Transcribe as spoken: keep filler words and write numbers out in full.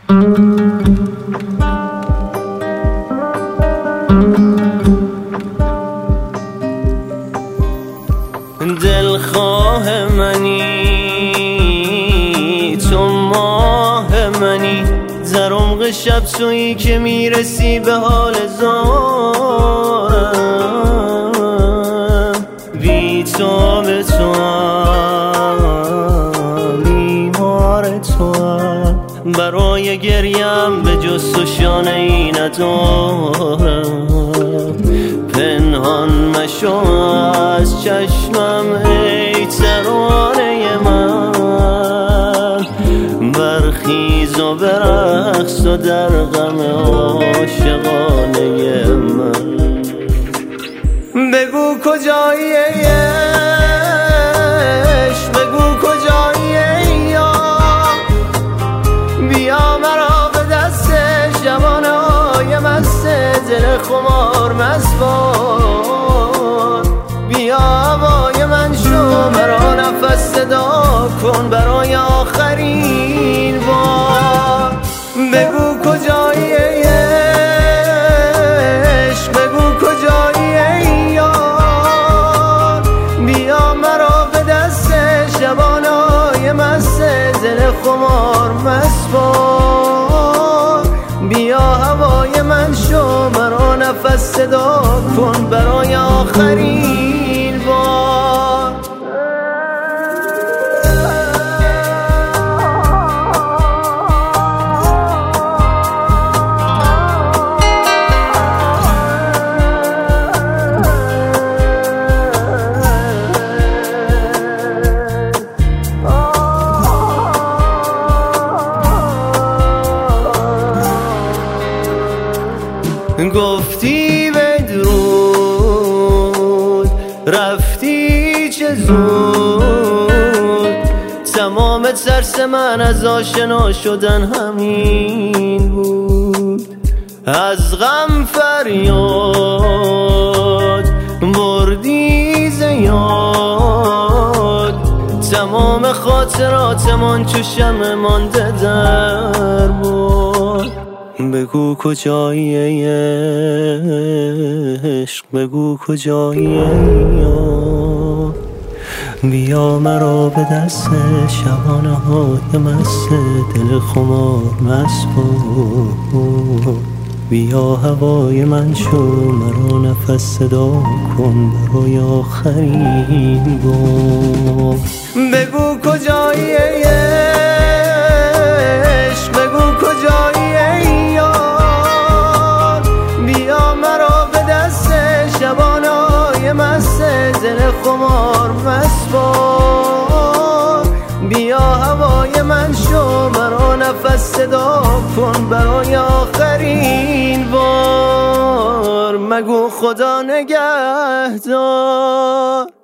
دلخواه منی، تو ماه منی، در عمق شب تویی که میرسی به حال زارم. بی تو به تو بیمار تو، برای گریم به جز تو شانه ای ندارم. پنهان مشو از چشمم ای ترانه من، برخیز و برقص و در غم عاشقانه من. بگو کجایی ای عشق، بگو کجایی ای یار، بیا مرا به دست شبانه های مست دل خمار مست باد. بیا هوای من شو، مرا نفس صدا کن برای آخرین بار. بگو کجایی ای عشق، بگو کجایی ای یار، بیا مرا به دست شبانه های مست دل خمار مست باد. بیا هوای من شو، مرا نفس صدا کن برای آخرین بار. گفتی بدرود، رفتی چه زود، تمام ترس من از آشنا شدن همین بود. از غم فریاد بردی زیاد، تمام خاطراتمان چو شمع مانده در باد. بگو کجایی ای عشق، بگو کجایی ای یار، بیا مرا به دست شبانه های مست دل خمار مست باد. بیا هوای من شو، مرا نفس صدا کن برای آخرین بار. بگو کجایی ای عشق، بگو کجایی ای یار، بیا مرا به دست شبانه های مست دل خمار مست باد. بیا هوای من شو، مرا نفس صدا کن برای آخرین بار. مگو خدا نگهدار.